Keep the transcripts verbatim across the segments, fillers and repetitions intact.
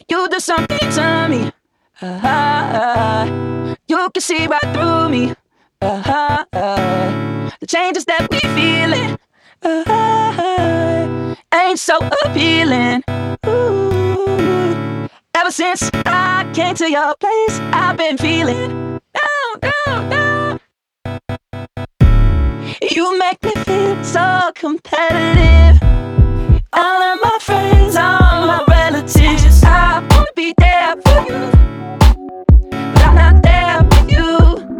You do something to me. Uh-huh. You can see right through me. Uh-huh. The changes that we feeling uh-huh. ain't so appealing. Ooh. Ever since I came to your place, I've been feeling down, down, down. You make me feel so competitive. All of my friends, all my relatives, I wanna be there for you, but I'm not there with you.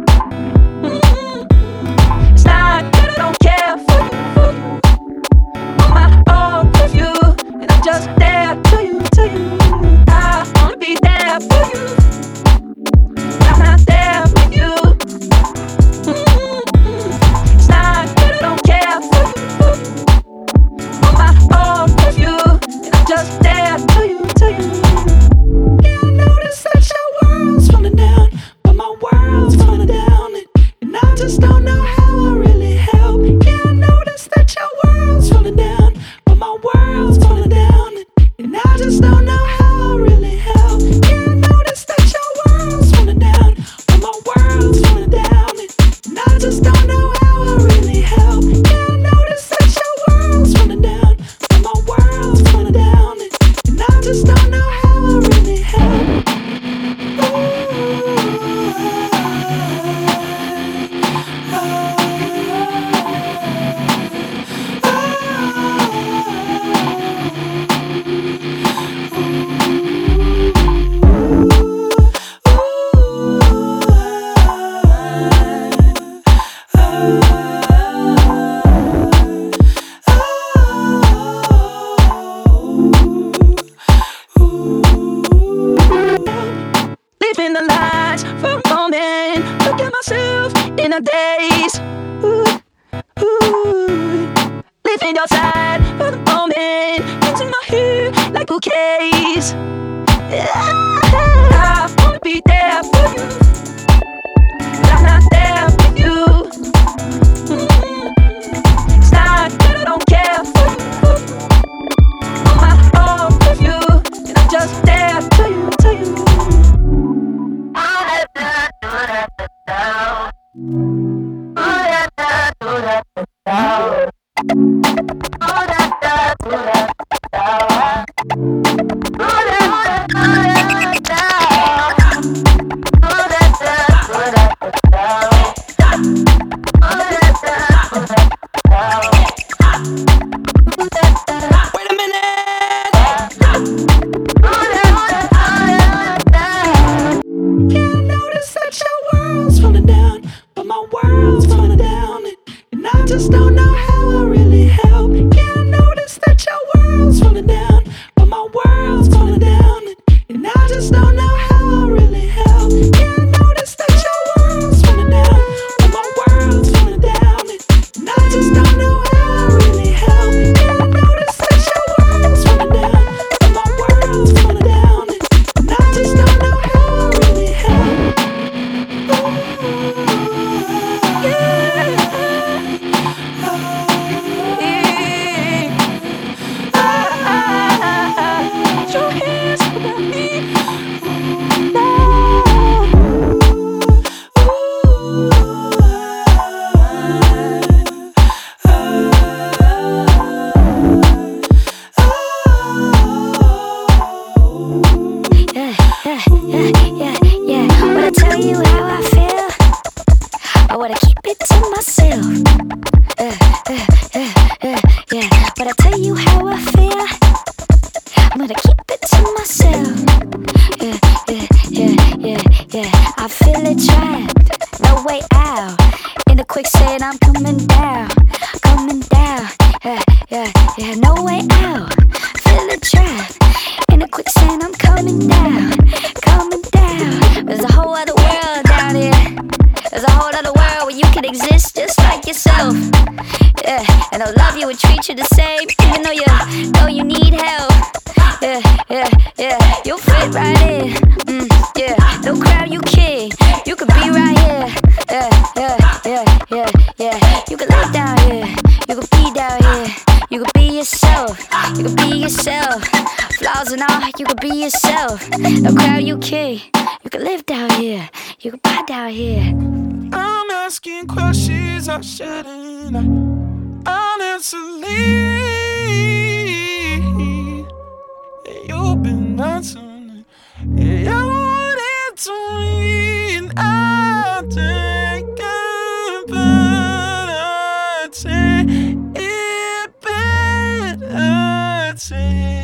Mm-hmm. It's not that I don't care for you, for you. I'm my own with you, and I'm just there to you, to you. I wanna be there for you, but I'm not there with you. Mm-hmm. It's not that I don't care for you, for you. I'm my own with you, and I'm just there to you, to you. Yeah, I notice that your world's falling down, but my world's falling down, and, and I just don't know how I really help. Yeah, I notice that your world's falling down, but my world's falling down, and, and I just don't know how I really help. Yeah, I notice that your world's falling down, but my world's falling down, and, and I just don't know how I really help. Yeah, I notice that your world's falling down, but my world's falling down, and, and I just don't know how I really help. Living the lights for a moment. Look at myself in a daze. Ooh, ooh. Living your side for the moment. Into my hair like bouquets. I wanna be there for you, but I'm not there with you. Mm-hmm. It's not that I don't care for you. I'm my own with you, and I'm just there to you, to you. Wait a minute. Yeah, I notice that your world's falling down, but my world's falling down, and, and I just don't know how I really help. Yeah, I notice that your world's falling down, but my world's falling down, and, and I just don't know how I really help. Yeah, I notice that your world's falling down, but my world's falling down, and, and I just don't know how I really help. Yeah, I notice that your world's falling down, but my world's falling down, and, and I just don't know how I really help. I wanna keep it to myself. Uh, uh, uh, uh, yeah. But I tell you how I feel, I'm gonna keep it to myself. Yeah, yeah, yeah, yeah, yeah. I feel it trapped, no way out. In the quicksand, I'm coming down, coming down. Yeah, yeah, yeah, no way out. Feel it trapped. In the quicksand, I'm coming down, coming down. There's a whole other world down here. There's a whole other world where you can exist just like yourself. Yeah, and they'll love you and treat you the same, even though you know you need help. Yeah, yeah, yeah, you'll fit right in. Mm, yeah, no crowd you king. You could be right here. Yeah, yeah, yeah, yeah, yeah. You could lay down here. You could be down here. You could be yourself. You could be yourself. flaws and all, you could be yourself. No crowd you key. You could live down here, you could buy down here. I'm asking questions I shouldn't. Honestly, you've been answering. Yeah, I want it to me, and I'll take it better. Take it better. Take